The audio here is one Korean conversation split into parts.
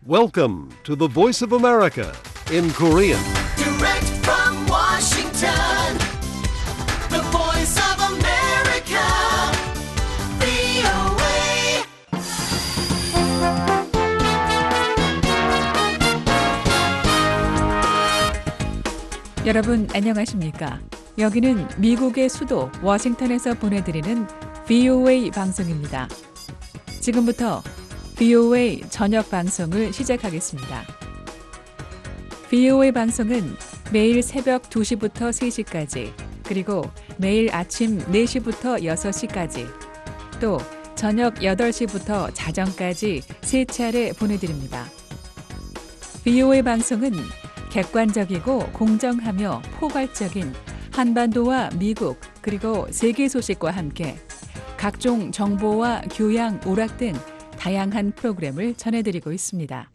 Welcome to the Voice of America in Korean. Direct from Washington, the voice of America, VOA. 여러분 안녕하십니까? 여기는 미국의 수도 워싱턴에서 보내드리는 VOA 방송입니다. 지금부터 VOA 저녁 방송을 시작하겠습니다. VOA 방송은 매일 새벽 2시부터 3시까지, 그리고 매일 아침 4시부터 6시까지, 또 저녁 8시부터 자정까지 3차례 보내드립니다. VOA 방송은 객관적이고 공정하며 포괄적인 한반도와 미국 그리고 세계 소식과 함께 각종 정보와 교양, 오락 등 다양한 프로그램을 전해드리고 있습니다.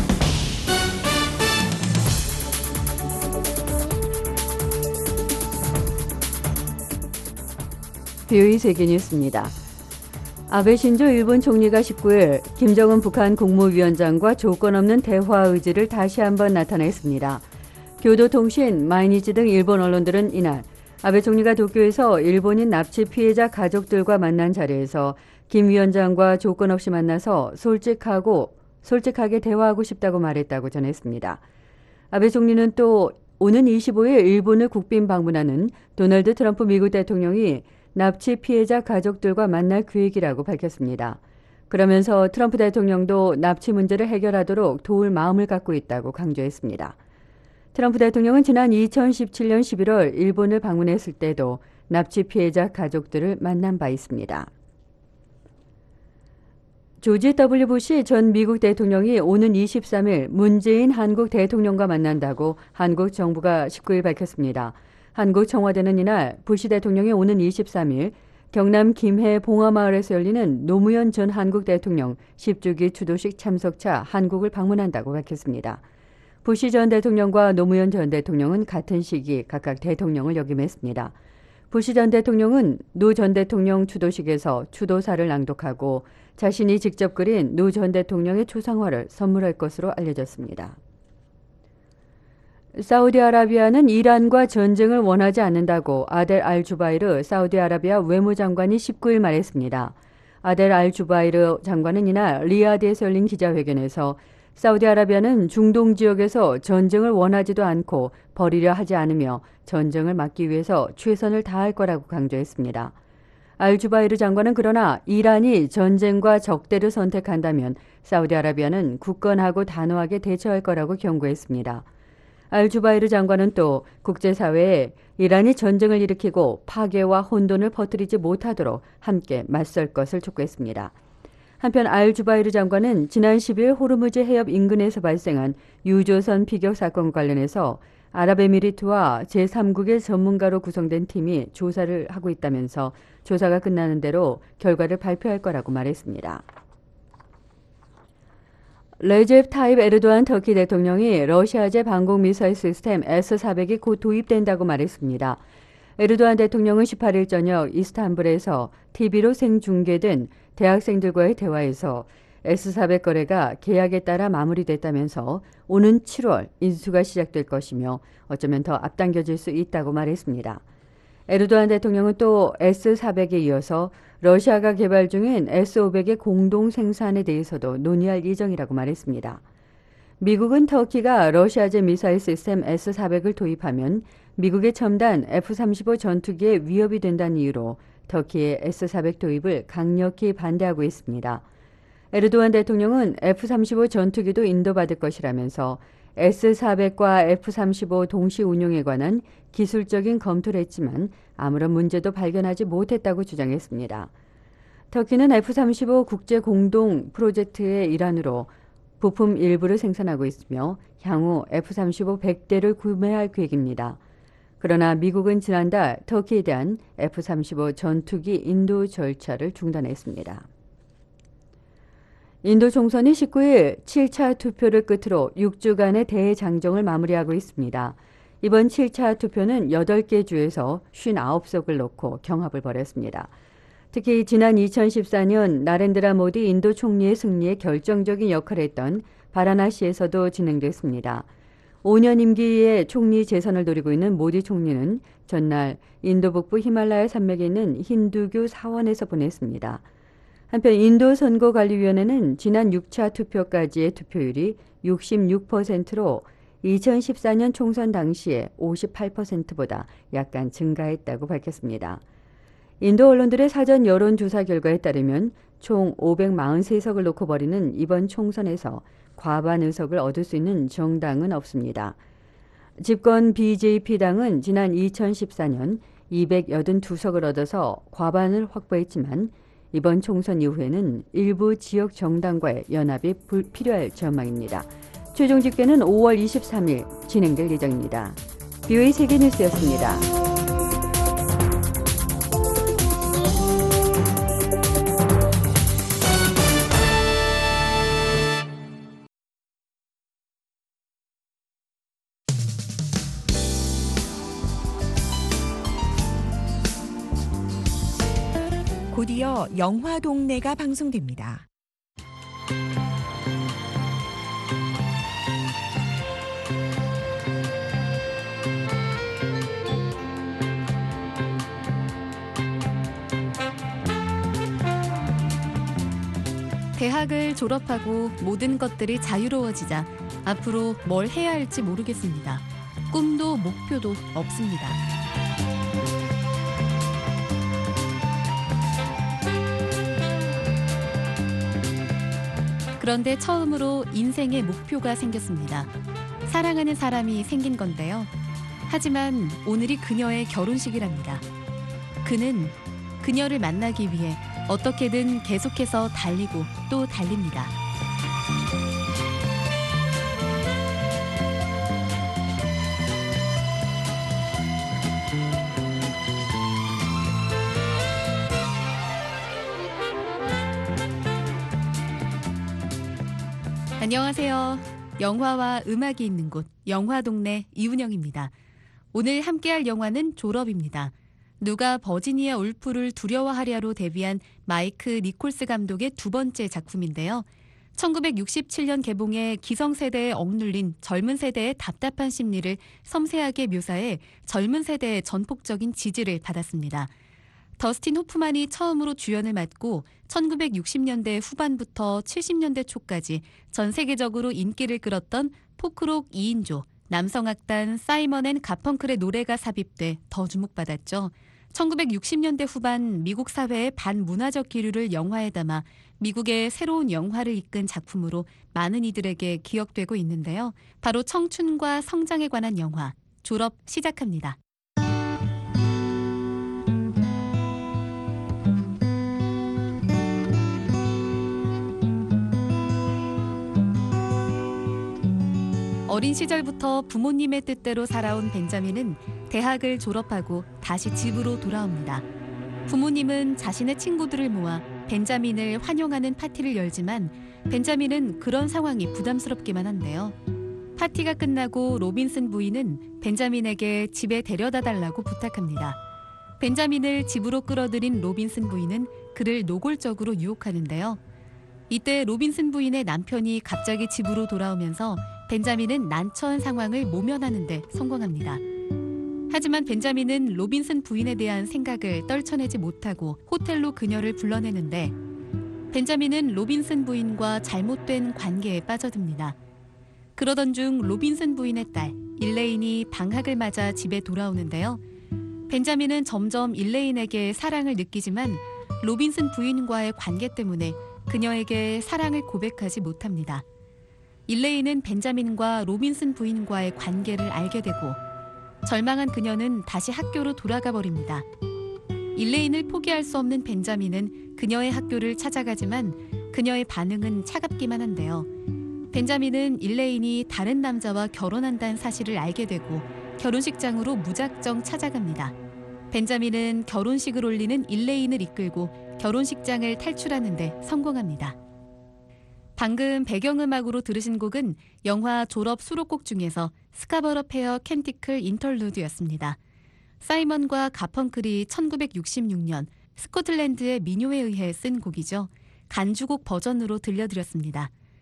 VOA 세계뉴스입니다. 아베 신조 일본 총리가 19일 김정은 북한 국무위원장과 조건 없는 대화 의지를 다시 한번 나타냈습니다. 교도통신, 마이니치 등 일본 언론들은 이날 아베 총리가 도쿄에서 일본인 납치 피해자 가족들과 만난 자리에서 김 위원장과 조건 없이 만나서 솔직하게 대화하고 싶다고 말했다고 전했습니다. 아베 총리는 또 오는 25일 일본을 국빈 방문하는 도널드 트럼프 미국 대통령이 납치 피해자 가족들과 만날 계획이라고 밝혔습니다. 그러면서 트럼프 대통령도 납치 문제를 해결하도록 도울 마음을 갖고 있다고 강조했습니다. 트럼프 대통령은 지난 2017년 11월 일본을 방문했을 때도 납치 피해자 가족들을 만난 바 있습니다. 조지 W. 부시 전 미국 대통령이 오는 23일 문재인 한국 대통령과 만난다고 한국 정부가 19일 밝혔습니다. 한국 청와대는 이날 부시 대통령이 오는 23일 경남 김해 봉화마을에서 열리는 노무현 전 한국 대통령 10주기 추도식 참석차 한국을 방문한다고 밝혔습니다. 부시 전 대통령과 노무현 전 대통령은 같은 시기 각각 대통령을 역임했습니다. 부시 전 대통령은 노 전 대통령 추도식에서 추도사를 낭독하고 자신이 직접 그린 노 전 대통령의 초상화를 선물할 것으로 알려졌습니다. 사우디아라비아는 이란과 전쟁을 원하지 않는다고 아델 알-주바이르 사우디아라비아 외무장관이 19일 말했습니다. 아델 알-주바이르 장관은 이날 리야드에서 열린 기자회견에서 사우디아라비아는 중동 지역에서 전쟁을 원하지도 않고 벌이려 하지 않으며 전쟁을 막기 위해서 최선을 다할 거라고 강조했습니다. 알-주바이르 장관은 그러나 이란이 전쟁과 적대를 선택한다면 사우디아라비아는 굳건하고 단호하게 대처할 거라고 경고했습니다. 알-주바이르 장관은 또 국제사회에 이란이 전쟁을 일으키고 파괴와 혼돈을 퍼뜨리지 못하도록 함께 맞설 것을 촉구했습니다. 한편 알-주바이르 장관은 지난 10일 호르무즈 해협 인근에서 발생한 유조선 피격 사건 관련해서 아랍에미리트와 제3국의 전문가로 구성된 팀이 조사를 하고 있다면서 조사가 끝나는 대로 결과를 발표할 거라고 말했습니다. 레제프 타입 에르도안 터키 대통령이 러시아제 방공미사일 시스템 S-400이 곧 도입된다고 말했습니다. 에르도안 대통령은 18일 저녁 이스탄불에서 TV로 생중계된 대학생들과의 대화에서 S-400 거래가 계약에 따라 마무리됐다면서 오는 7월 인수가 시작될 것이며 어쩌면 더 앞당겨질 수 있다고 말했습니다. 에르도안 대통령은 또 S-400에 이어서 러시아가 개발 중인 S-500의 공동 생산에 대해서도 논의할 예정이라고 말했습니다. 미국은 터키가 러시아제 미사일 시스템 S-400을 도입하면 미국의 첨단 F-35 전투기에 위협이 된다는 이유로 터키의 S-400 도입을 강력히 반대하고 있습니다. 에르도안 대통령은 F-35 전투기도 인도받을 것이라면서 S-400과 F-35 동시 운용에 관한 기술적인 검토를 했지만 아무런 문제도 발견하지 못했다고 주장했습니다. 터키는 F-35 국제 공동 프로젝트의 일환으로 부품 일부를 생산하고 있으며 향후 F-35 100대를 구매할 계획입니다. 그러나 미국은 지난달 터키에 대한 F-35 전투기 인도 절차를 중단했습니다. 인도 총선이 19일 7차 투표를 끝으로 6주간의 대장정을 마무리하고 있습니다. 이번 7차 투표는 8개 주에서 59석을 놓고 경합을 벌였습니다. 특히 지난 2014년 나렌드라 모디 인도 총리의 승리에 결정적인 역할을 했던 바라나시에서도 진행됐습니다. 5년 임기의 총리 재선을 노리고 있는 모디 총리는 전날 인도 북부 히말라야 산맥에 있는 힌두교 사원에서 보냈습니다. 한편 인도 선거관리위원회는 지난 6차 투표까지의 투표율이 66%로 2014년 총선 당시에 58%보다 약간 증가했다고 밝혔습니다. 인도 언론들의 사전 여론조사 결과에 따르면 총 543석을 놓고 벌이는 이번 총선에서 과반 의석을 얻을 수 있는 정당은 없습니다. 집권 BJP당은 지난 2014년 282석을 얻어서 과반을 확보했지만 이번 총선 이후에는 일부 지역 정당과의 연합이 필요할 전망입니다. 최종 집계는 5월 23일 진행될 예정입니다. BOA 세계뉴스였습니다. 곧이어 영화 동네가 방송됩니다. 대학을 졸업하고 모든 것들이 자유로워지자 앞으로 뭘 해야 할지 모르겠습니다. 꿈도 목표도 없습니다. 그런데 처음으로 인생의 목표가 생겼습니다. 사랑하는 사람이 생긴 건데요. 하지만 오늘이 그녀의 결혼식이랍니다. 그는 그녀를 만나기 위해 어떻게든 계속해서 달리고 또 달립니다. 안녕하세요. 영화와 음악이 있는 곳 영화동네 이운영입니다. 오늘 함께할 영화는 졸업입니다. 누가 버지니아 울프를 두려워하랴로 데뷔한 마이크 니콜스 감독의 두 번째 작품인데요. 1967년 개봉해 기성세대에 억눌린 젊은 세대의 답답한 심리를 섬세하게 묘사해 젊은 세대의 전폭적인 지지를 받았습니다. 더스틴 호프만이 처음으로 주연을 맡고 1960년대 후반부터 70년대 초까지 전 세계적으로 인기를 끌었던 포크록 2인조 남성악단 사이먼 앤 가펑클의 노래가 삽입돼 더 주목받았죠. 1960년대 후반 미국 사회의 반문화적 기류를 영화에 담아 미국의 새로운 영화를 이끈 작품으로 많은 이들에게 기억되고 있는데요. 바로 청춘과 성장에 관한 영화 졸업 시작합니다. 어린 시절부터 부모님의 뜻대로 살아온 벤자민은 대학을 졸업하고 다시 집으로 돌아옵니다. 부모님은 자신의 친구들을 모아 벤자민을 환영하는 파티를 열지만 벤자민은 그런 상황이 부담스럽기만 한데요. 파티가 끝나고 로빈슨 부인은 벤자민에게 집에 데려다 달라고 부탁합니다. 벤자민을 집으로 끌어들인 로빈슨 부인은 그를 노골적으로 유혹하는데요. 이때 로빈슨 부인의 남편이 갑자기 집으로 돌아오면서 벤자민은 난처한 상황을 모면하는 데 성공합니다. 하지만 벤자민은 로빈슨 부인에 대한 생각을 떨쳐내지 못하고 호텔로 그녀를 불러내는데 벤자민은 로빈슨 부인과 잘못된 관계에 빠져듭니다. 그러던 중 로빈슨 부인의 딸 일레인이 방학을 맞아 집에 돌아오는데요. 벤자민은 점점 일레인에게 사랑을 느끼지만 로빈슨 부인과의 관계 때문에 그녀에게 사랑을 고백하지 못합니다. 일레인은 벤자민과 로빈슨 부인과의 관계를 알게 되고 절망한 그녀는 다시 학교로 돌아가 버립니다. 일레인을 포기할 수 없는 벤자민은 그녀의 학교를 찾아가지만 그녀의 반응은 차갑기만 한데요. 벤자민은 일레인이 다른 남자와 결혼한다는 사실을 알게 되고 결혼식장으로 무작정 찾아갑니다. 벤자민은 결혼식을 올리는 일레인을 이끌고 결혼식장을 탈출하는 데 성공합니다. 방금 배경음악으로 들으신 곡은 영화 졸업 수록곡 중에서 스카버러 페어 캔티클 인터루드였습니다. 사이먼과 가펑클이 1966년 스코틀랜드의 민요에 의해 쓴 곡이죠. 간주곡 버전으로 들려드렸습니다.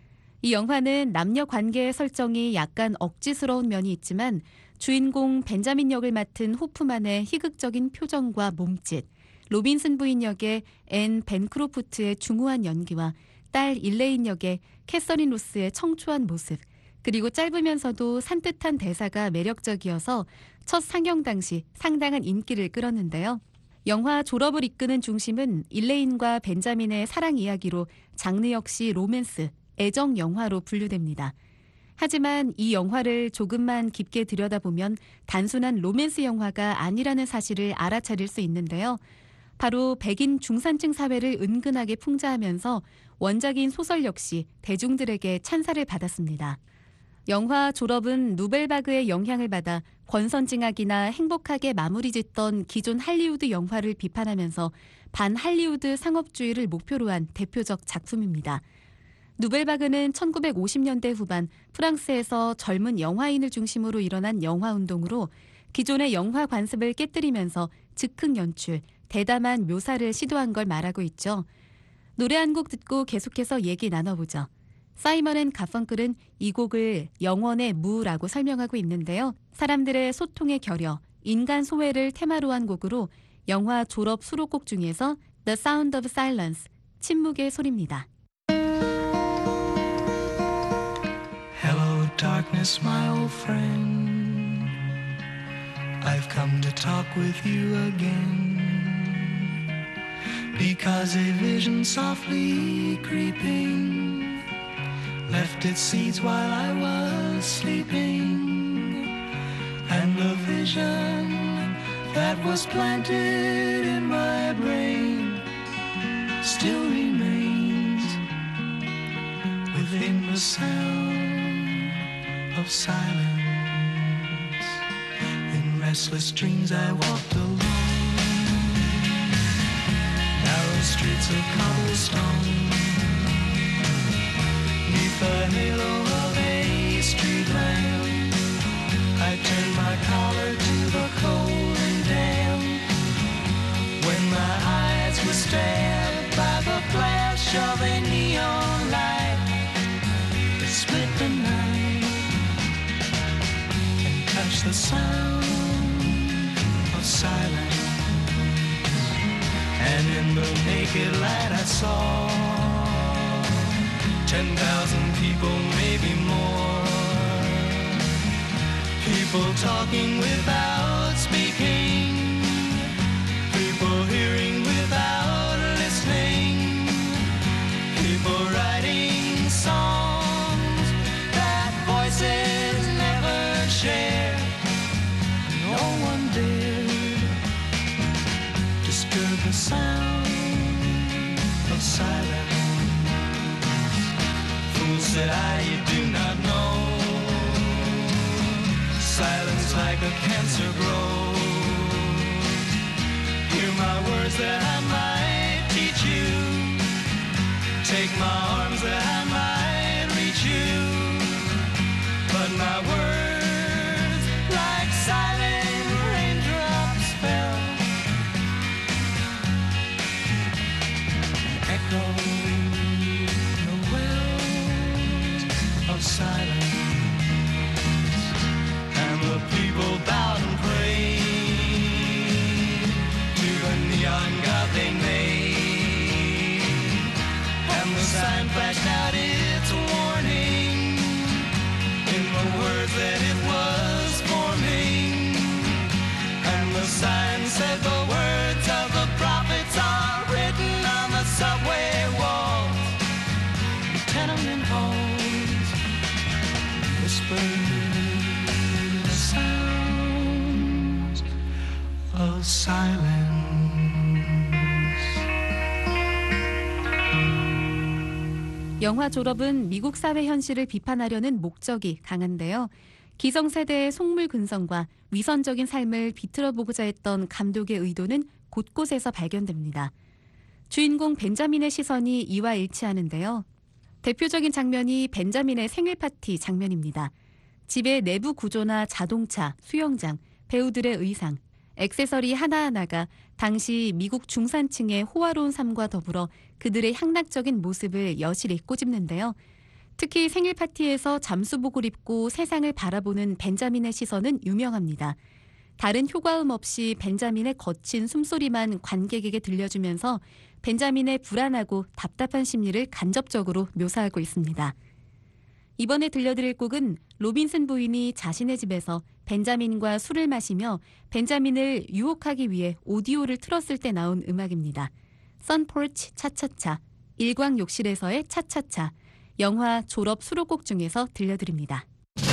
이 영화는 남녀 관계의 설정이 약간 억지스러운 면이 있지만 주인공 벤자민 역을 맡은 호프만의 희극적인 표정과 몸짓, 로빈슨 부인 역의 앤 벤크로프트의 중후한 연기와 딸 일레인 역의 캐서린 로스의 청초한 모습, 그리고 짧으면서도 산뜻한 대사가 매력적이어서 첫 상영 당시 상당한 인기를 끌었는데요. 영화 졸업을 이끄는 중심은 일레인과 벤자민의 사랑 이야기로 장르 역시 로맨스, 애정 영화로 분류됩니다. 하지만 이 영화를 조금만 깊게 들여다보면 단순한 로맨스 영화가 아니라는 사실을 알아차릴 수 있는데요. 바로 백인 중산층 사회를 은근하게 풍자하면서 원작인 소설 역시 대중들에게 찬사를 받았습니다. 영화 졸업은 누벨바그의 영향을 받아 권선징악이나 행복하게 마무리 짓던 기존 할리우드 영화를 비판하면서 반할리우드 상업주의를 목표로 한 대표적 작품입니다. 누벨바그는 1950년대 후반 프랑스에서 젊은 영화인을 중심으로 일어난 영화운동으로 기존의 영화 관습을 깨뜨리면서 즉흥 연출, 대담한 묘사를 시도한 걸 말하고 있죠. 노래 한 곡 듣고 계속해서 얘기 나눠보죠. 사이먼 앤 가펑클은 이 곡을 영원의 무라고 설명하고 있는데요. 사람들의 소통의 결여, 인간 소외를 테마로 한 곡으로 영화 졸업 수록곡 중에서 The Sound of Silence, 침묵의 소리입니다. Hello, darkness, my old friend. I've come to talk with you again. Because a vision softly creeping left its seeds while I was sleeping. And the vision that was planted in my brain still remains within the sound of silence. In restless dreams I walked alone, narrow streets of cobblestone, neath the halo of a street lamp. I turned my collar to the cold and damp, when my eyes were stabbed by the flash of a neon light that split the night and touched the sound of silence. And in the naked light I saw 10,000 people, maybe more. People talking without speaking, people hearing without listening, people writing songs that voices never share. No one dared disturb the sound of silence. Fool, said I, you do not know. Silence like a cancer grows. Hear my words that I might teach you. Take my arms that I might reach you. But my words, like silent raindrops, fell, echoing the wells of silence. The people bowed and prayed to the neon god they made, and the sign flashed out its warning in the words that it was forming. And the sign said the words of the prophets are written on the subway walls, the tenement halls, whispered of silence. 영화 졸업은 미국 사회 현실을 비판하려는 목적이 강한데요. 기성세대의 속물근성과 위선적인 삶을 비틀어보고자 했던 감독의 의도는 곳곳에서 발견됩니다. 주인공 벤자민의 시선이 이와 일치하는데요. 대표적인 장면이 벤자민의 생일 파티 장면입니다. 집의 내부 구조나 자동차, 수영장, 배우들의 의상, 액세서리 하나하나가 당시 미국 중산층의 호화로운 삶과 더불어 그들의 향락적인 모습을 여실히 꼬집는데요. 특히 생일 파티에서 잠수복을 입고 세상을 바라보는 벤자민의 시선은 유명합니다. 다른 효과음 없이 벤자민의 거친 숨소리만 관객에게 들려주면서 벤자민의 불안하고 답답한 심리를 간접적으로 묘사하고 있습니다. 이번에 들려드릴 곡은 로빈슨 부인이 자신의 집에서 벤자민과 술을 마시며 벤자민을 유혹하기 위해 오디오를 틀었을 때 나온 음악입니다. 선포치 차차차, 일광욕실에서의 차차차, 영화 졸업 수록곡 중에서 들려드립니다.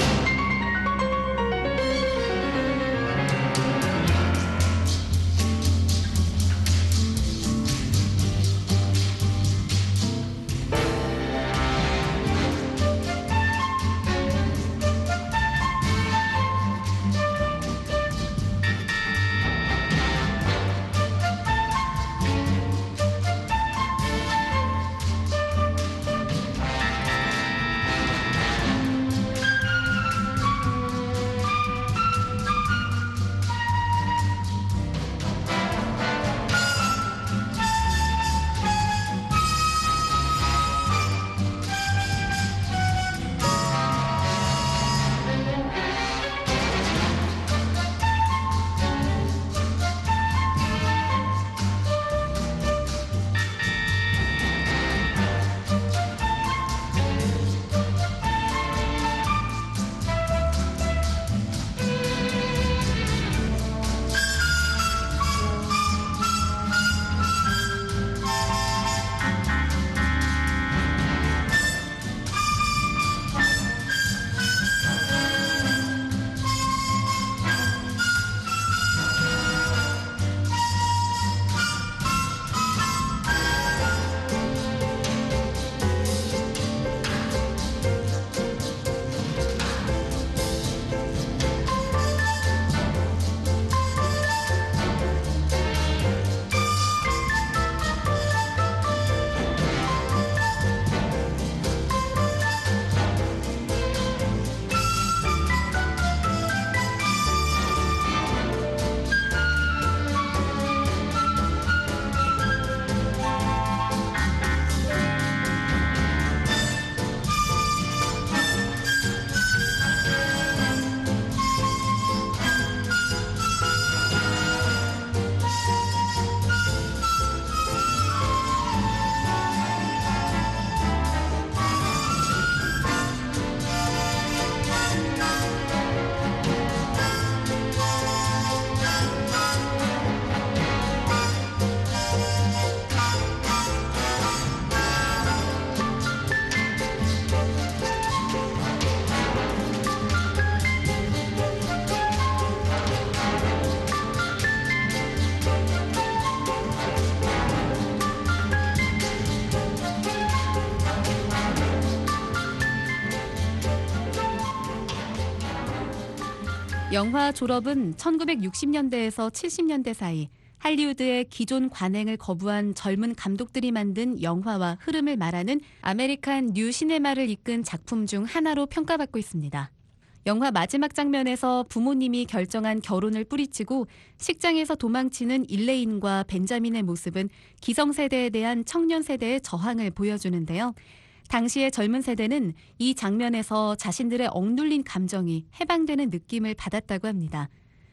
영화 졸업은 1960년대에서 70년대 사이 할리우드의 기존 관행을 거부한 젊은 감독들이 만든 영화와 흐름을 말하는 아메리칸 뉴 시네마를 이끈 작품 중 하나로 평가받고 있습니다. 영화 마지막 장면에서 부모님이 결정한 결혼을 뿌리치고 식장에서 도망치는 일레인과 벤자민의 모습은 기성세대에 대한 청년 세대의 저항을 보여주는데요. 당시의 젊은 세대는 이 장면에서 자신들의 억눌린 감정이 해방되는 느낌을 받았다고 합니다.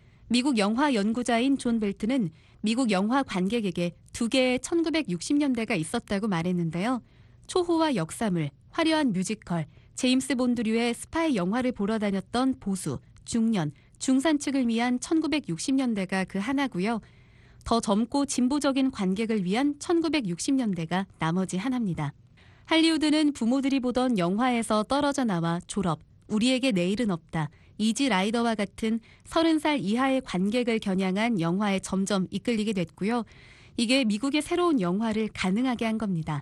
미국 영화 연구자인 존 벨트는 미국 영화 관객에게 두 개의 1960년대가 있었다고 말했는데요. 초호화 역사물, 화려한 뮤지컬, 제임스 본드류의 스파이 영화를 보러 다녔던 보수, 중년, 중산층을 위한 1960년대가 그 하나고요. 더 젊고 진보적인 관객을 위한 1960년대가 나머지 하나입니다. 할리우드는 부모들이 보던 영화에서 떨어져 나와 졸업, 우리에게 내일은 없다, 이지 라이더와 같은 30살 이하의 관객을 겨냥한 영화에 점점 이끌리게 됐고요. 이게 미국의 새로운 영화를 가능하게 한 겁니다.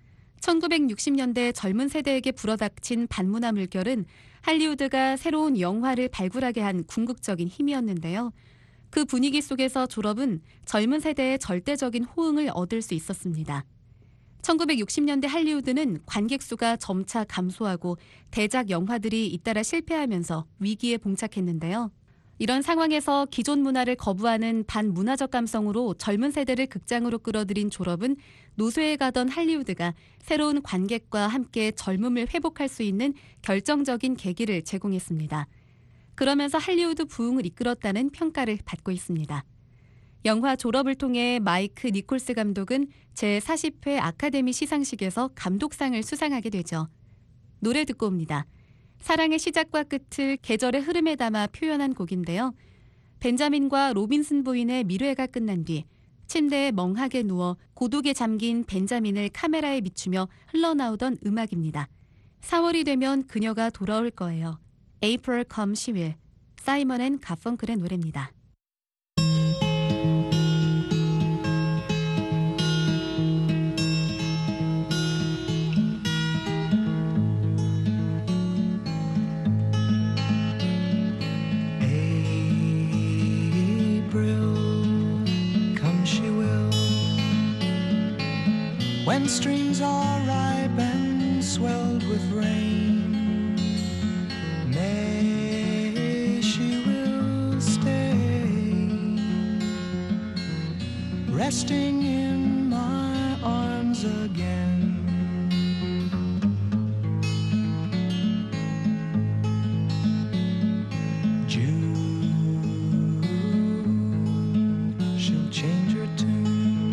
1960년대 젊은 세대에게 불어닥친 반문화 물결은 할리우드가 새로운 영화를 발굴하게 한 궁극적인 힘이었는데요. 그 분위기 속에서 졸업은 젊은 세대의 절대적인 호응을 얻을 수 있었습니다. 1960년대 할리우드는 관객 수가 점차 감소하고 대작 영화들이 잇따라 실패하면서 위기에 봉착했는데요. 이런 상황에서 기존 문화를 거부하는 반문화적 감성으로 젊은 세대를 극장으로 끌어들인 졸업은 노쇠해 가던 할리우드가 새로운 관객과 함께 젊음을 회복할 수 있는 결정적인 계기를 제공했습니다. 그러면서 할리우드 부흥을 이끌었다는 평가를 받고 있습니다. 영화 졸업을 통해 마이크 니콜스 감독은 제40회 아카데미 시상식에서 감독상을 수상하게 되죠. 노래 듣고 옵니다. 사랑의 시작과 끝을 계절의 흐름에 담아 표현한 곡인데요. 벤자민과 로빈슨 부인의 밀회가 끝난 뒤 침대에 멍하게 누워 고독에 잠긴 벤자민을 카메라에 비추며 흘러나오던 음악입니다. 4월이 되면 그녀가 돌아올 거예요. April Come She Will. 사이먼 앤 가펑클의 노래입니다. When streams are ripe and swelled with rain, May she will stay, resting in my arms again. June, she'll change her tune.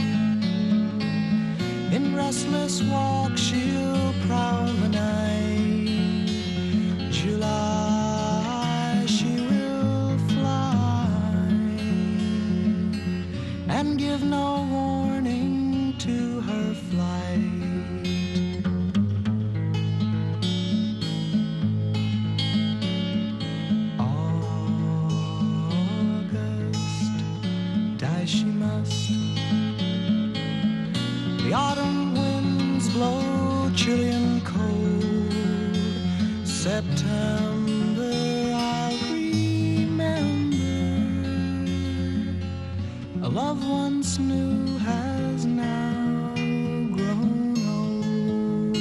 In restless walk she'll prowl the night. July she will fly and give no warning to her flight. August, die she must. The autumn winds blow chilly and cold. September I'll remember. A love once new has now grown old.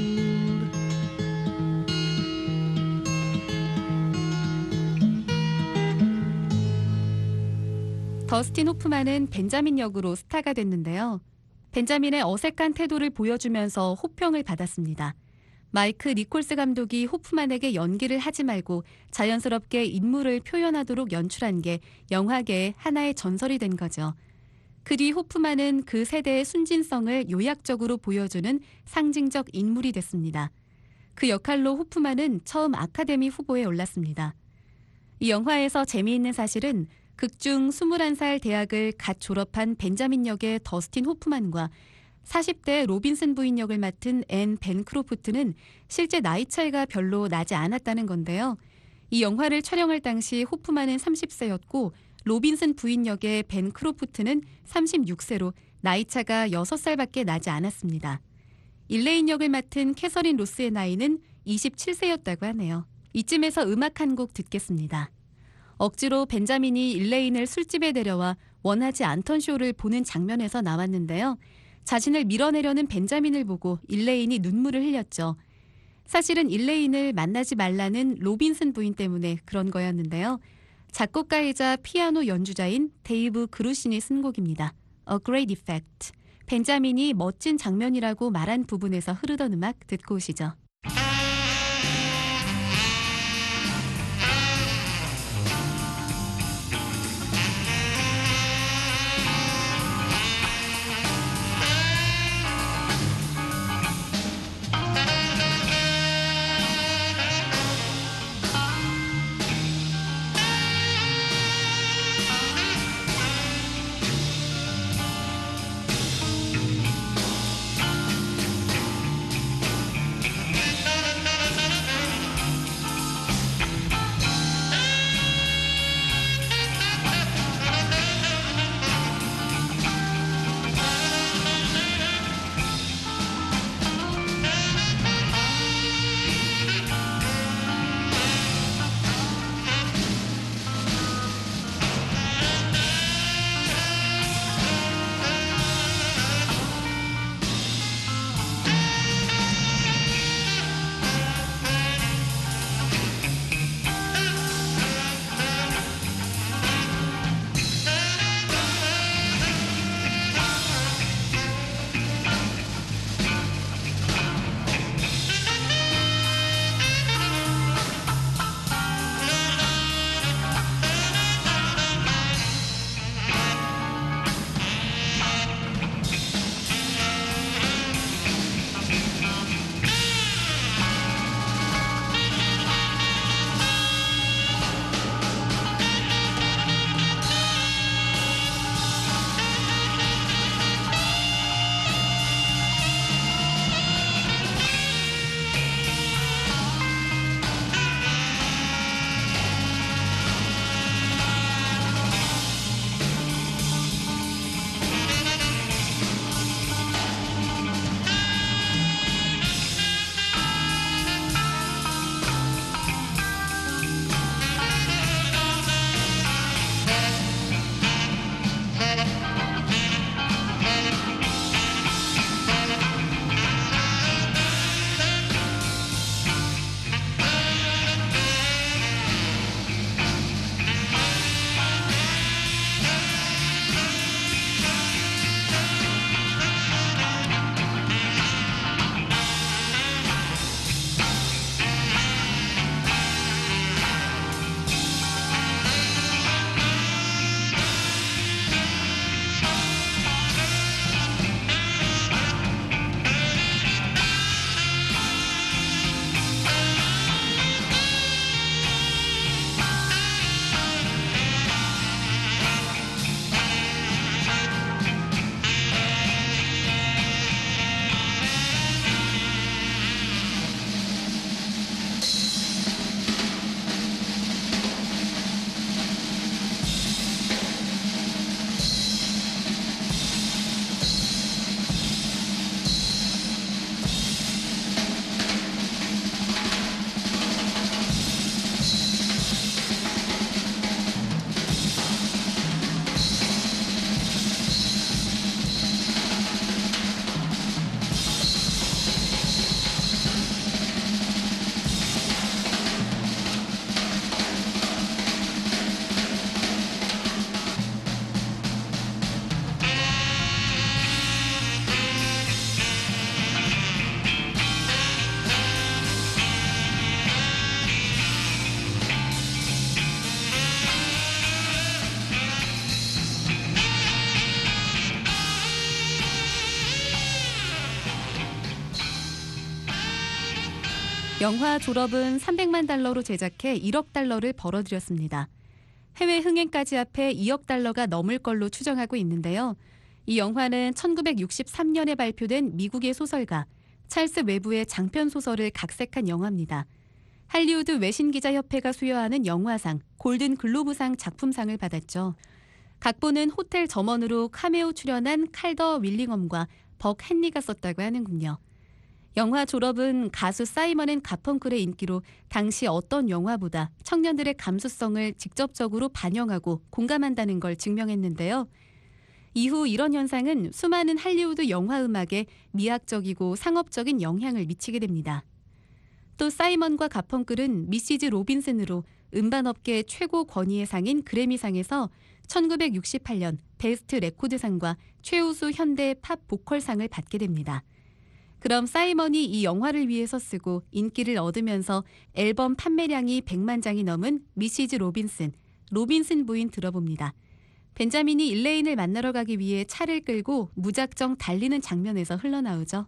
더스틴 호프만은 벤자민 역으로 스타가 됐는데요. 벤자민의 어색한 태도를 보여주면서 호평을 받았습니다. 마이크 니콜스 감독이 호프만에게 연기를 하지 말고 자연스럽게 인물을 표현하도록 연출한 게 영화계의 하나의 전설이 된 거죠. 그 뒤 호프만은 그 세대의 순진성을 요약적으로 보여주는 상징적 인물이 됐습니다. 그 역할로 호프만은 처음 아카데미 후보에 올랐습니다. 이 영화에서 재미있는 사실은 극중 21살 대학을 갓 졸업한 벤자민 역의 더스틴 호프만과 40대 로빈슨 부인 역을 맡은 앤 벤크로프트는 실제 나이 차이가 별로 나지 않았다는 건데요. 이 영화를 촬영할 당시 호프만은 30세였고 로빈슨 부인 역의 벤크로프트는 36세로 나이 차가 6살밖에 나지 않았습니다. 일레인 역을 맡은 캐서린 로스의 나이는 27세였다고 하네요. 이쯤에서 음악 한 곡 듣겠습니다. 억지로 벤자민이 일레인을 술집에 데려와 원하지 않던 쇼를 보는 장면에서 나왔는데요. 자신을 밀어내려는 벤자민을 보고 일레인이 눈물을 흘렸죠. 사실은 일레인을 만나지 말라는 로빈슨 부인 때문에 그런 거였는데요. 작곡가이자 피아노 연주자인 데이브 그루신이 쓴 곡입니다. A Great Effect. 벤자민이 멋진 장면이라고 말한 부분에서 흐르던 음악 듣고 오시죠. 영화 졸업은 300만 달러로 제작해 1억 달러를 벌어들였습니다. 해외 흥행까지 합해 2억 달러가 넘을 걸로 추정하고 있는데요. 이 영화는 1963년에 발표된 미국의 소설가 찰스 웨브의 장편 소설을 각색한 영화입니다. 할리우드 외신기자협회가 수여하는 영화상, 골든 글로브상 작품상을 받았죠. 각본은 호텔 점원으로 카메오 출연한 칼더 윌링엄과 벅 헨리가 썼다고 하는군요. 영화 졸업은 가수 사이먼 앤 가펑클의 인기로 당시 어떤 영화보다 청년들의 감수성을 직접적으로 반영하고 공감한다는 걸 증명했는데요. 이후 이런 현상은 수많은 할리우드 영화 음악에 미학적이고 상업적인 영향을 미치게 됩니다. 또 사이먼과 가펑클은 미시즈 로빈슨으로 음반업계 최고 권위의 상인 그래미상에서 1968년 베스트 레코드상과 최우수 현대 팝 보컬상을 받게 됩니다. 그럼 사이먼이 이 영화를 위해서 쓰고 인기를 얻으면서 앨범 판매량이 100만 장이 넘은 미시즈 로빈슨, 로빈슨 부인 들어봅니다. 벤자민이 일레인을 만나러 가기 위해 차를 끌고 무작정 달리는 장면에서 흘러나오죠.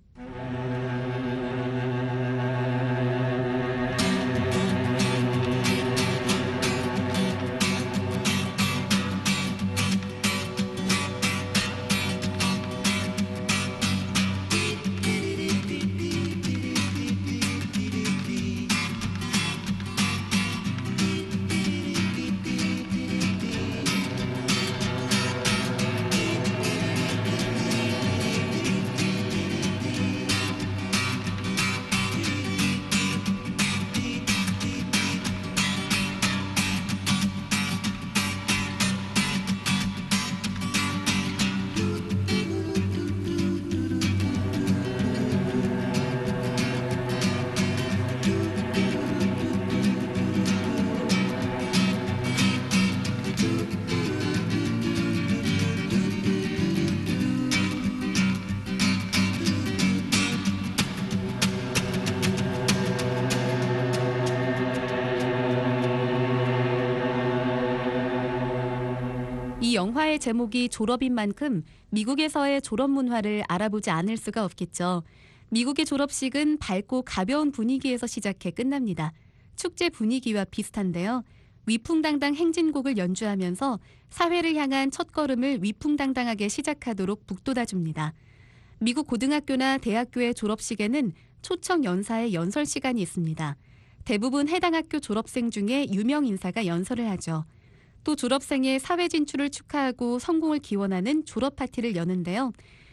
이 영화의 제목이 졸업인 만큼 미국에서의 졸업 문화를 알아보지 않을 수가 없겠죠. 미국의 졸업식은 밝고 가벼운 분위기에서 시작해 끝납니다. 축제 분위기와 비슷한데요. 위풍당당 행진곡을 연주하면서 사회를 향한 첫걸음을 위풍당당하게 시작하도록 북돋아줍니다. 미국 고등학교나 대학교의 졸업식에는 초청 연사의 연설 시간이 있습니다. 대부분 해당 학교 졸업생 중에 유명 인사가 연설을 하죠. 또 졸업생의 사회 진출을 축하하고 성공을 기원하는 졸업 파티를 여는데요.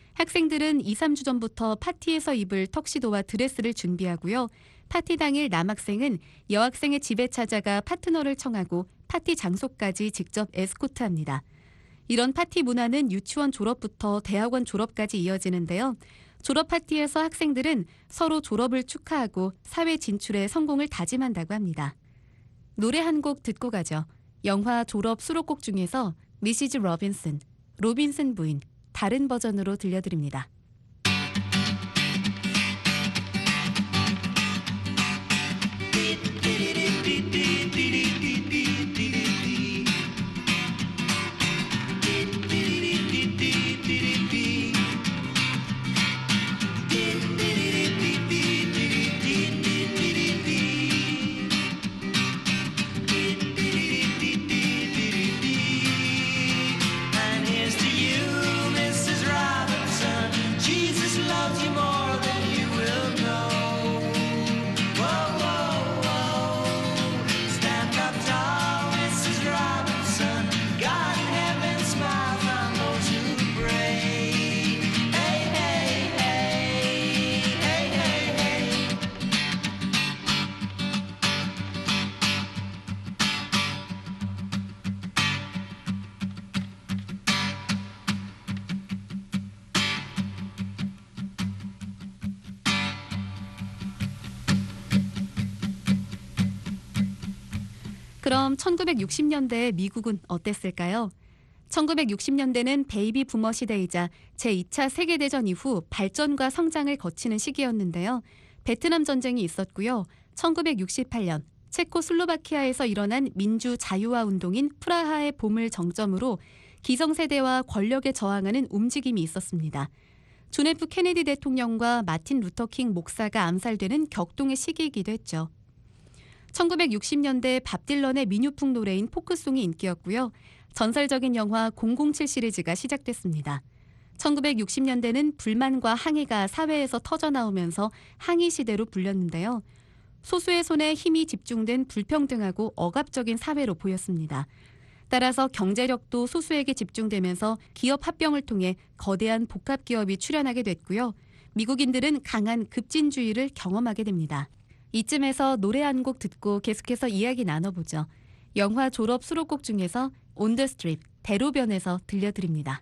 학생들은 2, 3주 전부터 파티에서 입을 턱시도와 드레스를 준비하고요. 파티 당일 남학생은 여학생의 집에 찾아가 파트너를 청하고 파티 장소까지 직접 에스코트합니다. 이런 파티 문화는 유치원 졸업부터 대학원 졸업까지 이어지는데요. 졸업 파티에서 학생들은 서로 졸업을 축하하고 사회 진출의 성공을 다짐한다고 합니다. 노래 한 곡 듣고 가죠. 영화 졸업 수록곡 중에서 미시즈 로빈슨, 로빈슨 부인, 다른 버전으로 들려드립니다. And here's to you, Mrs. Robinson. Jesus loves you more than you will know. Whoa, whoa, whoa. Stand up tall, Mrs. Robinson. God in heaven smiles on those who pray. Hey, hey, hey. Hey, hey, hey. 그럼 1960년대 미국은 어땠을까요? 1960년대는 베이비 부머 시대이자 제2차 세계대전 이후 발전과 성장을 거치는 시기였는데요. 베트남 전쟁이 있었고요. 1968년 체코슬로바키아에서 일어난 민주 자유화 운동인 프라하의 봄을 정점으로 기성세대와 권력에 저항하는 움직임이 있었습니다. 존 F 케네디 대통령과 마틴 루터 킹 목사가 암살되는 격동의 시기이기도 했죠. 1960년대 밥 딜런의 민요풍 노래인 포크송이 인기였고요. 전설적인 영화 007 시리즈가 시작됐습니다. 1960년대는 불만과 항의가 사회에서 터져나오면서 항의 시대로 불렸는데요. 소수의 손에 힘이 집중된 불평등하고 억압적인 사회로 보였습니다. 따라서 경제력도 소수에게 집중되면서 기업 합병을 통해 거대한 복합기업이 출현하게 됐고요. 미국인들은 강한 급진주의를 경험하게 됩니다. 이쯤에서 노래 한 곡 듣고 계속해서 이야기 나눠보죠. 영화 졸업 수록곡 중에서 On the Strip, 대로변에서 들려드립니다.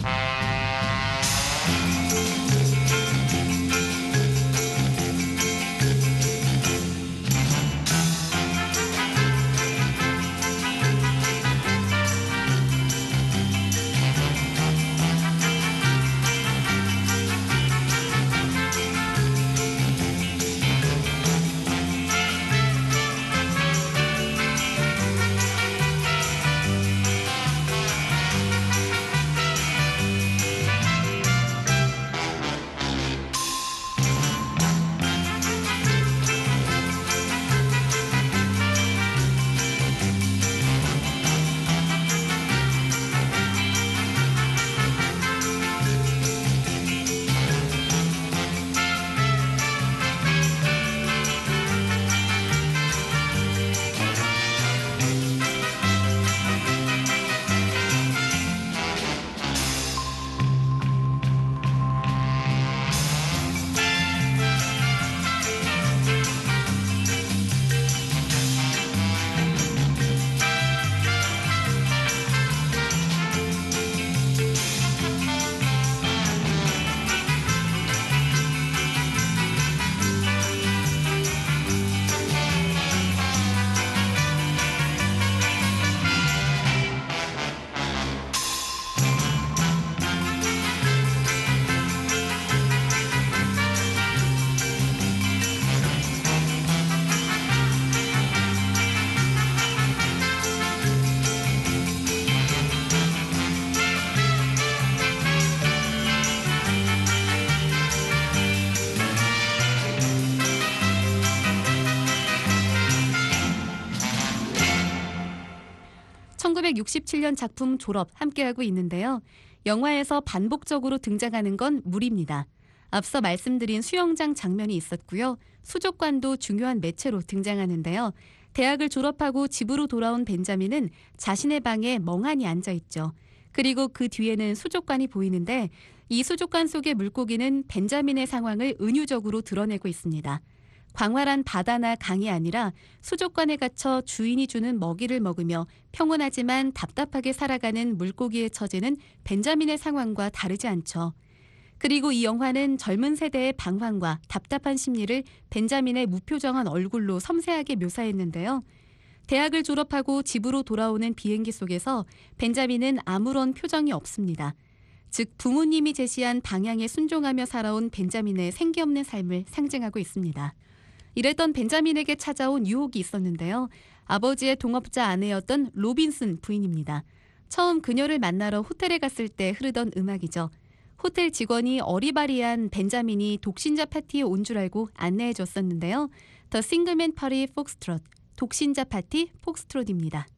(1967년) 작품 졸업 함께하고 있는데요. 영화에서 반복적으로 등장하는 건 물입니다. 앞서 말씀드린 수영장 장면이 있었고요. 수족관도 중요한 매체로 등장하는데요. 대학을 졸업하고 집으로 돌아온 벤자민은 자신의 방에 멍하니 앉아있죠. 그리고 그 뒤에는 수족관이 보이는데 이 수족관 속의 물고기는 벤자민의 상황을 은유적으로 드러내고 있습니다. 광활한 바다나 강이 아니라 수족관에 갇혀 주인이 주는 먹이를 먹으며 평온하지만 답답하게 살아가는 물고기의 처지는 벤자민의 상황과 다르지 않죠. 그리고 이 영화는 젊은 세대의 방황과 답답한 심리를 벤자민의 무표정한 얼굴로 섬세하게 묘사했는데요. 대학을 졸업하고 집으로 돌아오는 비행기 속에서 벤자민은 아무런 표정이 없습니다. 즉 부모님이 제시한 방향에 순종하며 살아온 벤자민의 생기 없는 삶을 상징하고 있습니다. 이랬던 벤자민에게 찾아온 유혹이 있었는데요. 아버지의 동업자 아내였던 로빈슨 부인입니다. 처음 그녀를 만나러 호텔에 갔을 때 흐르던 음악이죠. 호텔 직원이 어리바리한 벤자민이 독신자 파티에 온 줄 알고 안내해 줬었는데요. 더 싱글맨 파리 폭스트롯, 독신자 파티 폭스트롯입니다.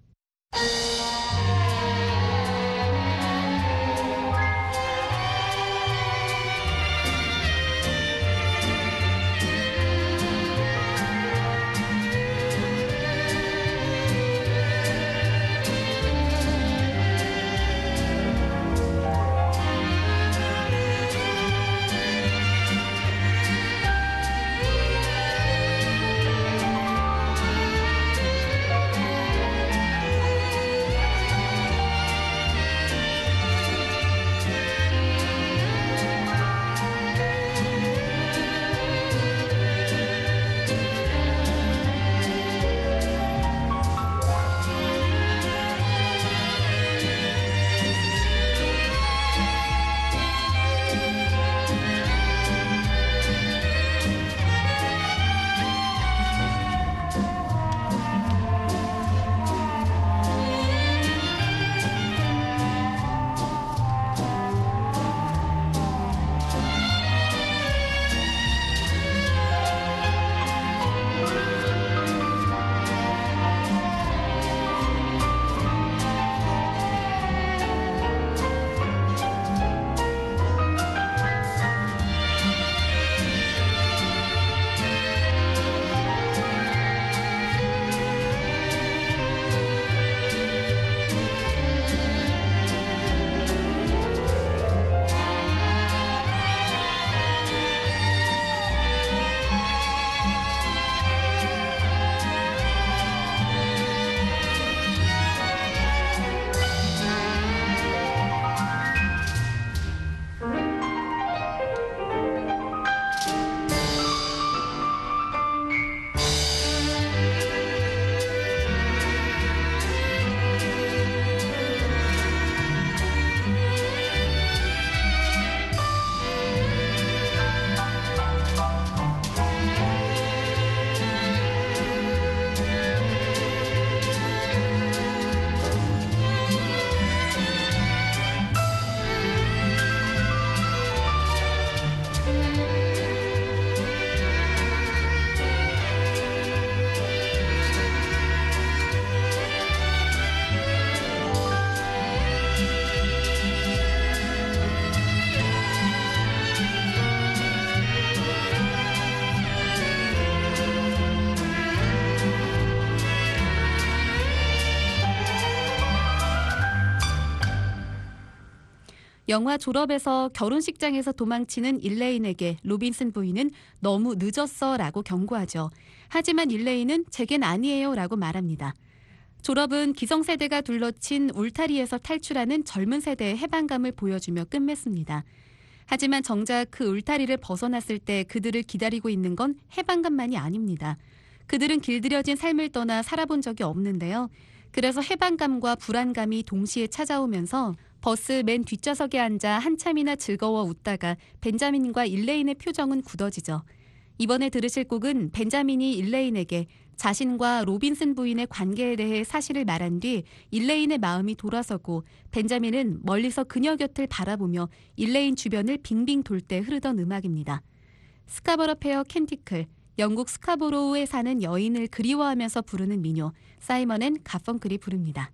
영화 졸업에서 결혼식장에서 도망치는 일레인에게 로빈슨 부인은 너무 늦었어 라고 경고하죠. 하지만 일레인은 제겐 아니에요 라고 말합니다. 졸업은 기성세대가 둘러친 울타리에서 탈출하는 젊은 세대의 해방감을 보여주며 끝맺습니다. 하지만 정작 그 울타리를 벗어났을 때 그들을 기다리고 있는 건 해방감만이 아닙니다. 그들은 길들여진 삶을 떠나 살아본 적이 없는데요. 그래서 해방감과 불안감이 동시에 찾아오면서 버스 맨 뒷좌석에 앉아 한참이나 즐거워 웃다가 벤자민과 일레인의 표정은 굳어지죠. 이번에 들으실 곡은 벤자민이 일레인에게 자신과 로빈슨 부인의 관계에 대해 사실을 말한 뒤 일레인의 마음이 돌아서고 벤자민은 멀리서 그녀 곁을 바라보며 일레인 주변을 빙빙 돌 때 흐르던 음악입니다. 스카버러 페어 캔티클, 영국 스카보로우에 사는 여인을 그리워하면서 부르는 민요, 사이먼 앤 가펑클이 부릅니다.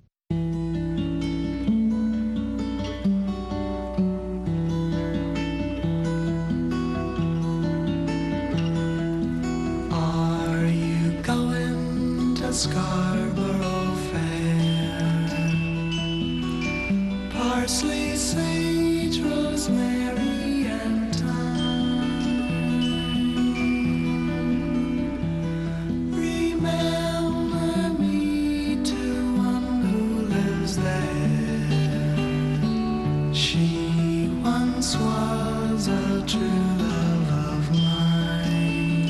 Are you going to Scarborough Fair? Parsley, sage, rosemary, and remember me to one who lives there. She once was a true love of mine.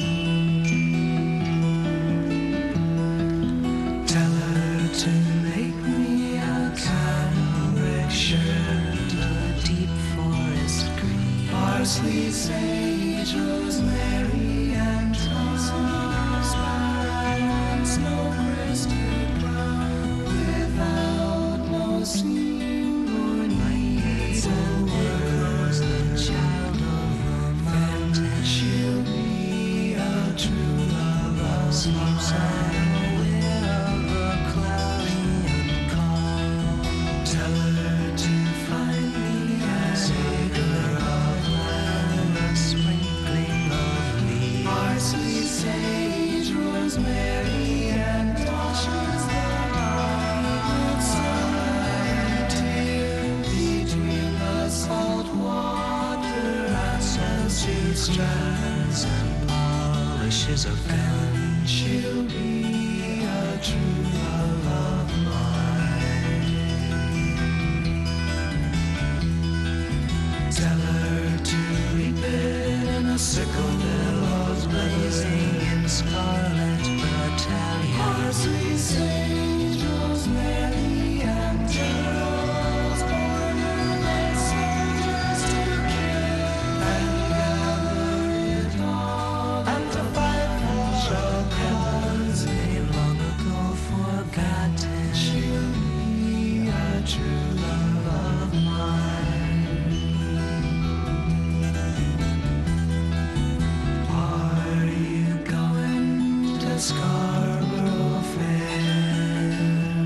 Tell her to make me a cambric shirt, a deep forest green, parsley, sage, rosemary, and thyme, snow crested brown, without no seam or need. And there goes the child of romance. She'll be a true love of mine. Aware of the cloudy and calm. Tell her to find me a acre of land, a sprinkling of leaves, parsley, sage, rosemary, and thyme. Between the salt water and sweet strands and polishes of gun, she'll be a true love of mine. Tell her to reap it in a sickle, billows blazing in scarlet battalion. Parsley, sage, rosemary, and girls born in soldiers to kill and gather it all and to fight for a cause they long ago forgotten. She'll be a true love of mine. Are you going to Scarborough Fair?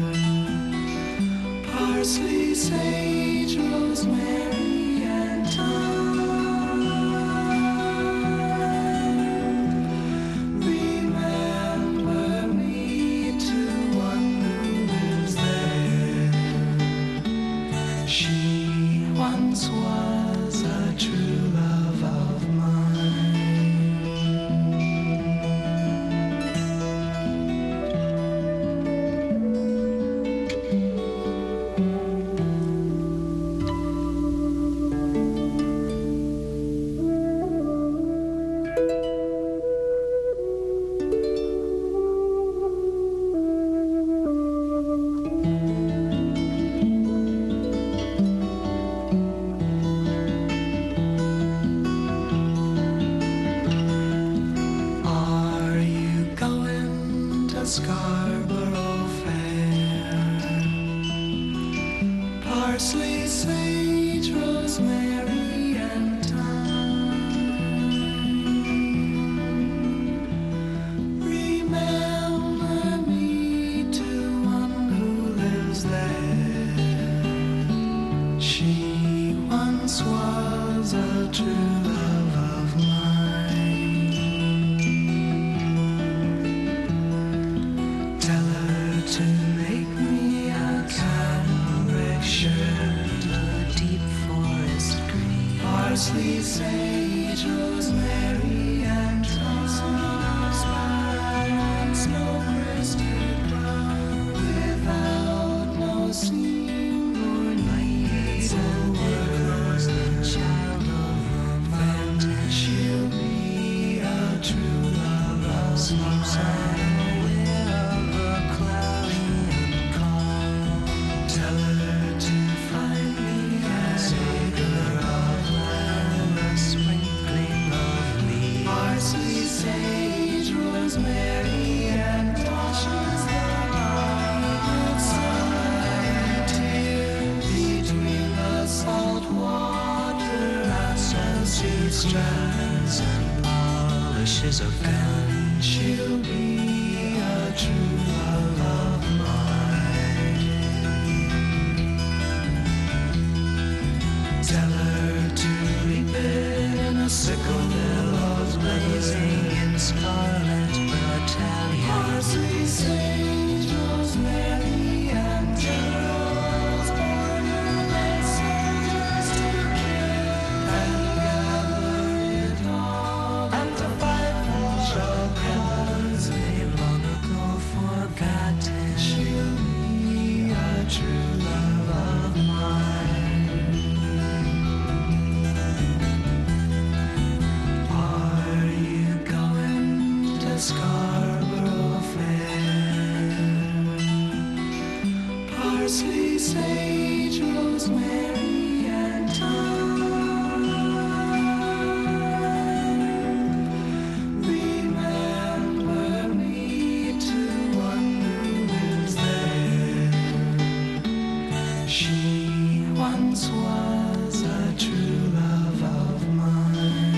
Parsley, sage, rosemary, and thyme. Remember me to one who lives there. She once was a true love of mine. Are you going to Scarborough Fair? Parsley, sage, rosemary, and thyme. Remember me to one who lives there. She once was a true love of mine. Tell her to make me a cambric shirt, a deep forest Parsley, sage, rosemary, and thyme, snow-crested brown, without no seam or needs, and grows the child of a mountain. She'll be a true love of mine. Aware of a cloudy and calm, tell her to find me as a girl of land, a sprinkling of me. Parsley, sage, rosemary, and toshes the bright sunlight between the salt water and she strands and polishes a gun. She'll be a true love of mine. Tell her to reap it in a sickle, billows blazing in scarlet battalion. Parsley, sage, rosemary, and geraniums, ornaments, soldiers to kill, and gather it all, and to fight for a cause they long ago forgotten. She'll be a true love of mine. Are you going to Scarborough Fair? Parsley, sage, rosemary, and thyme. Remember me to one who lives there. She once was a true love of mine.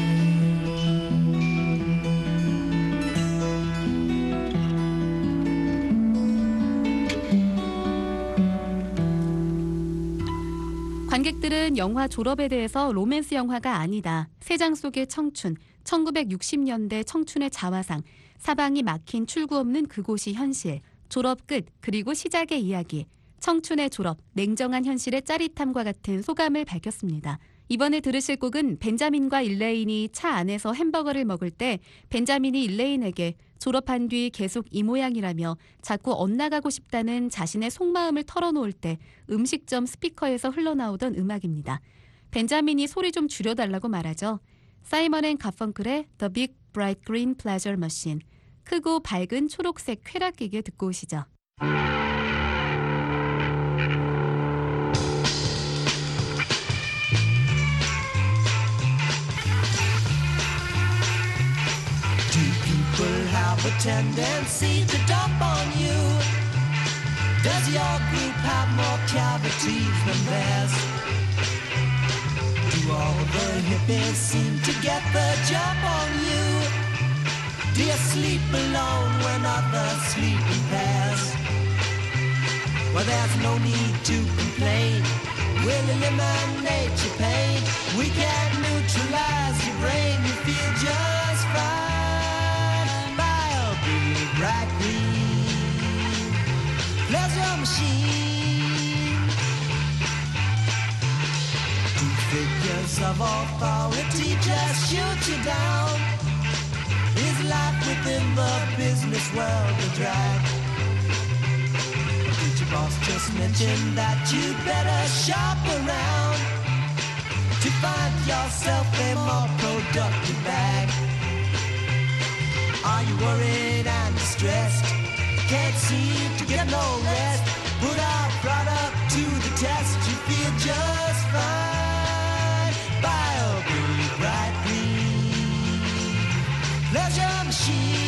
관객들은 영화 졸업에 대해서 로맨스 영화가 아니다, 세장 속의 청춘, 1960년대 청춘의 자화상, 사방이 막힌 출구 없는 그곳이 현실, 졸업 끝, 그리고 시작의 이야기, 청춘의 졸업, 냉정한 현실의 짜릿함과 같은 소감을 밝혔습니다. 이번에 들으실 곡은 벤자민과 일레인이 차 안에서 햄버거를 먹을 때 벤자민이 일레인에게 졸업한 뒤 계속 이 모양이라며 자꾸 엇나가고 싶다는 자신의 속마음을 털어놓을 때 음식점 스피커에서 흘러나오던 음악입니다. 벤자민이 소리 좀 줄여달라고 말하죠. 사이먼 앤 가펑클의 The Big Bright Green Pleasure Machine, 크고 밝은 초록색 쾌락기계 듣고 오시죠. Do people have a tendency to dump on you? Does your group have more cavities than theirs? Do all the hippies seem to get the jump on you? Do you sleep alone when others sleep in pairs? Well, there's no need to complain. We'll eliminate your pain. We can neutralize your brain. You feel just fine by a big bright green pleasure machine. Two figures of authority just shoot you down. Is life within the business world a drag? Did your boss just mention that you better shop around to find yourself a more productive bag? Are you worried and distressed? Can't seem to get no rest. Put our product to the test. You feel just fine by a big bright green pleasure machine.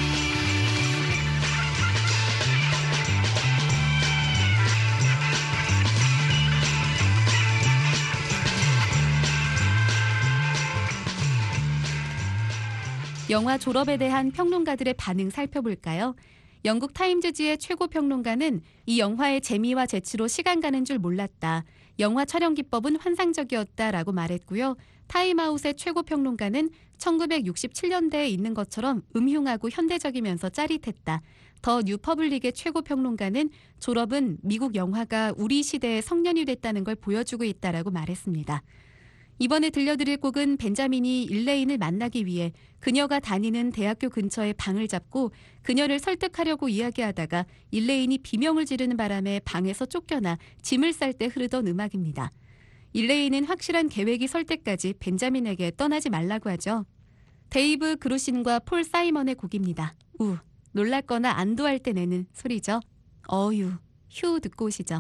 영화 졸업에 대한 평론가들의 반응 살펴볼까요? 영국 타임즈지의 최고 평론가는 이 영화의 재미와 재치로 시간 가는 줄 몰랐다. 영화 촬영 기법은 환상적이었다라고 말했고요. 타임아웃의 최고 평론가는 1967년대에 있는 것처럼 음흉하고 현대적이면서 짜릿했다. 더 뉴퍼블릭의 최고 평론가는 졸업은 미국 영화가 우리 시대의 성년이 됐다는 걸 보여주고 있다라고 말했습니다. 이번에 들려드릴 곡은 벤자민이 일레인을 만나기 위해 그녀가 다니는 대학교 근처에 방을 잡고 그녀를 설득하려고 이야기하다가 일레인이 비명을 지르는 바람에 방에서 쫓겨나 짐을 쌀 때 흐르던 음악입니다. 일레인은 확실한 계획이 설 때까지 벤자민에게 떠나지 말라고 하죠. 데이브 그루신과 폴 사이먼의 곡입니다. 놀랍거나 안도할 때 내는 소리죠. 휴 듣고 오시죠.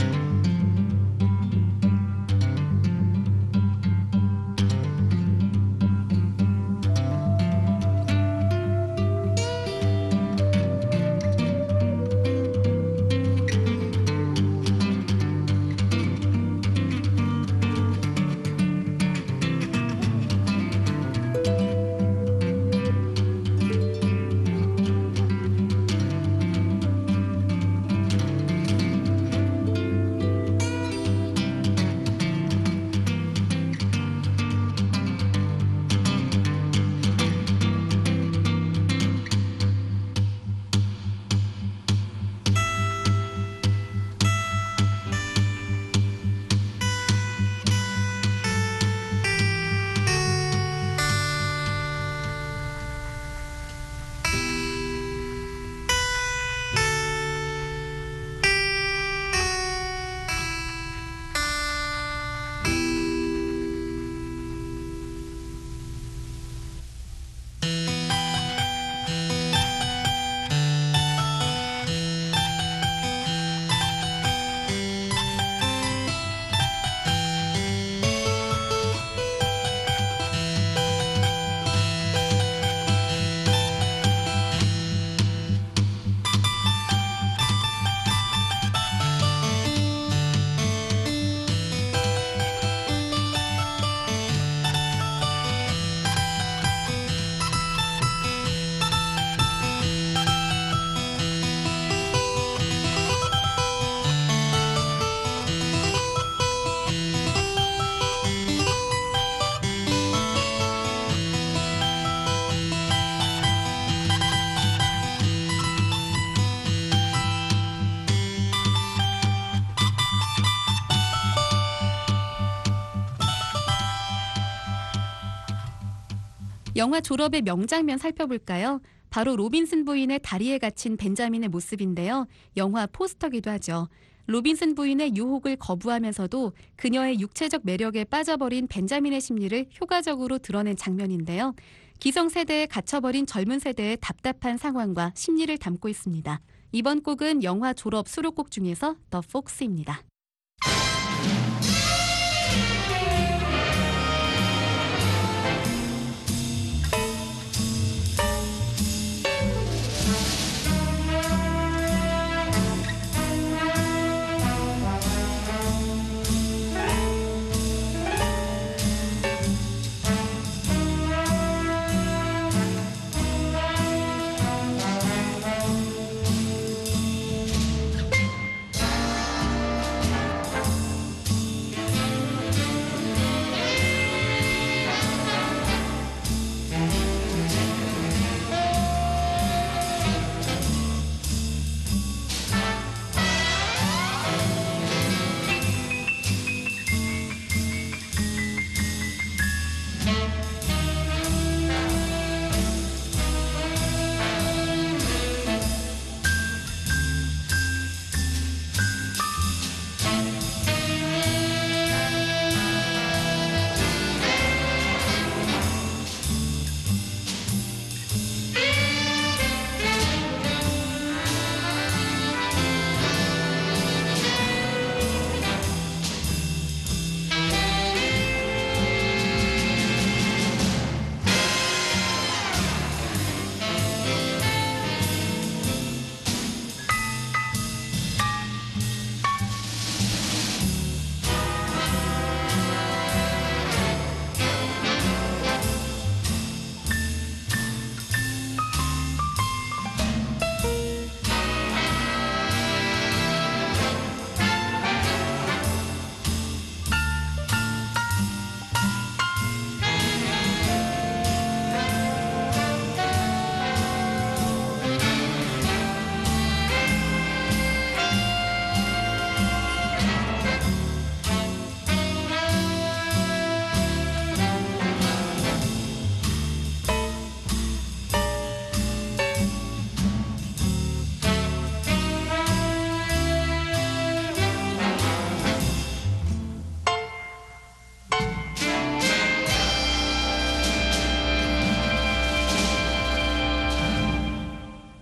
영화 졸업의 명장면 살펴볼까요? 바로 로빈슨 부인의 다리에 갇힌 벤자민의 모습인데요. 영화 포스터기도 하죠. 로빈슨 부인의 유혹을 거부하면서도 그녀의 육체적 매력에 빠져버린 벤자민의 심리를 효과적으로 드러낸 장면인데요. 기성세대에 갇혀버린 젊은 세대의 답답한 상황과 심리를 담고 있습니다. 이번 곡은 영화 졸업 수록곡 중에서 더 폭스입니다.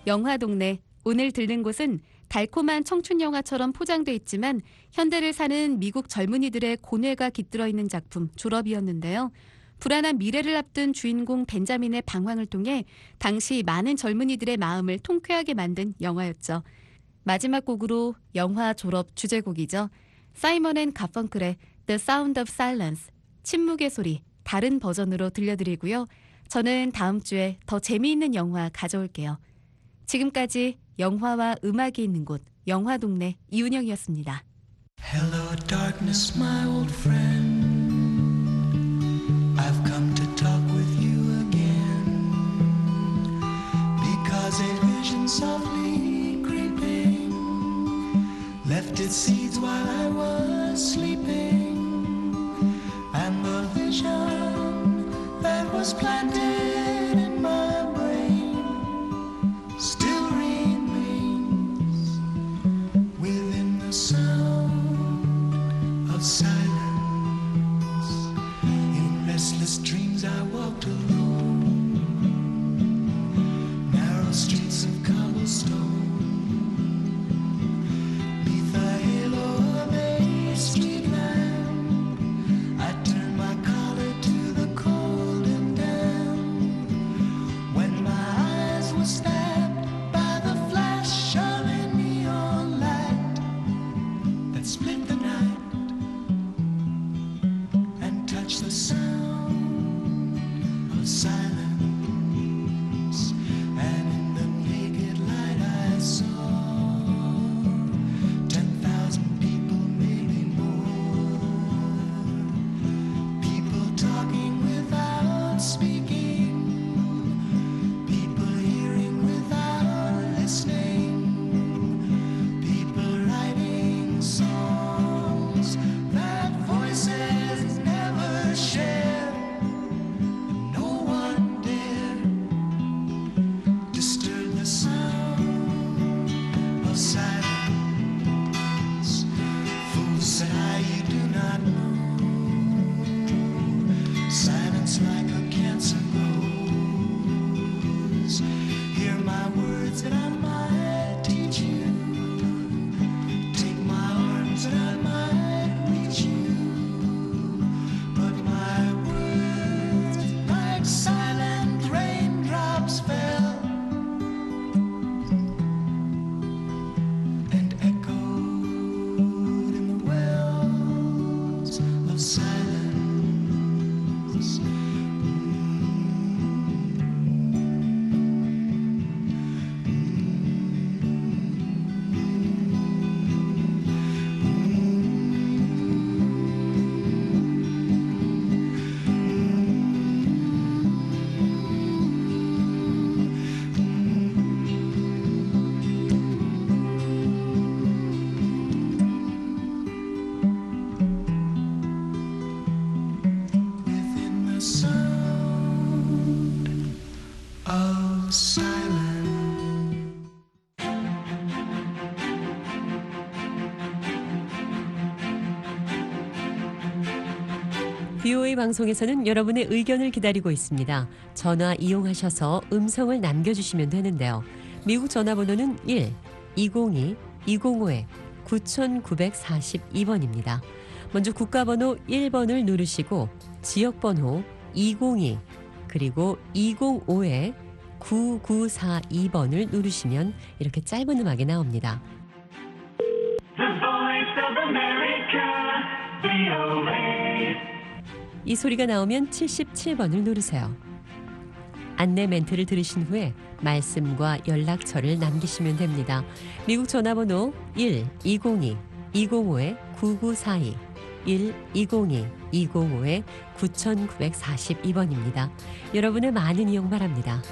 영화동네. 오늘 들른 곳은 달콤한 청춘 영화처럼 포장돼 있지만 현대를 사는 미국 젊은이들의 고뇌가 깃들어 있는 작품 졸업이었는데요. 불안한 미래를 앞둔 주인공 벤자민의 방황을 통해 당시 많은 젊은이들의 마음을 통쾌하게 만든 영화였죠. 마지막 곡으로 영화 졸업 주제곡이죠. 사이먼 앤 가펑클의 The Sound of Silence, 침묵의 소리, 다른 버전으로 들려드리고요. 저는 다음 주에 더 재미있는 영화 가져올게요. 지금까지 영화와 음악이 있는 곳 영화동네 이윤영이었습니다. Hello, darkness, my old friend. I've come to talk with you again because a vision softly creeping left its seeds while I was sleeping, and the vision that was planted in my brain still remains within the sound of silence. In restless dreams I walked alone, narrow streets of cobblestone, neath the halo of a street lamp. I turned my collar to the cold and damp, when my eyes were stabbed by the flash of a neon light that split the night and touched the sound of silence. And in the naked light I saw 10,000 people, maybe more, people talking without speaking, people hearing without listening, people writing songs that voices never share. No one dared disturb the sound of silence. Fools said you do not know. Silence like a cancer grows. Hear my words that I might teach you. Take my arms that I might reach you. But my words like silent raindrops fell and echoed in the wells of silence. Within the sound of silence. VOA 방송에서는 여러분의 의견을 기다리고 있습니다. 전화 이용하셔서 음성을 남겨주시면 되는데요. 미국 전화번호는 1-202-205-9942번입니다. 먼저 국가번호 1번을 누르시고 지역번호 202 그리고 205-9942번을 누르시면 이렇게 짧은 음악이 나옵니다. The voice of America, VOA. 이 소리가 나오면 77번을 누르세요. 안내 멘트를 들으신 후에 말씀과 연락처를 남기시면 됩니다. 미국 전화번호 1-202-205-9942 1-202-205-9942번입니다. 여러분의 많은 이용 바랍니다.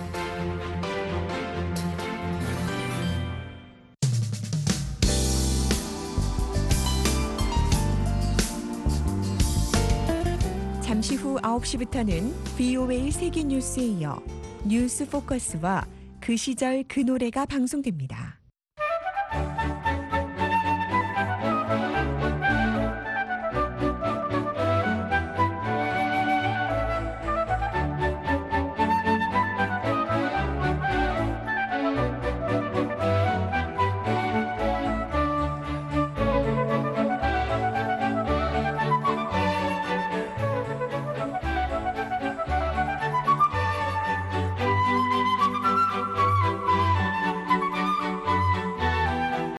잠시 후 9시부터는 VOA 세계뉴스에 이어 뉴스 포커스와 그 시절 그 노래가 방송됩니다.